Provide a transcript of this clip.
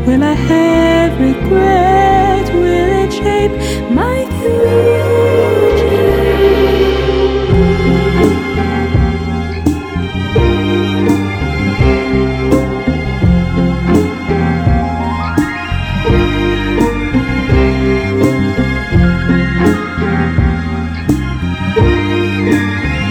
Will I have regret? Will it shape my view?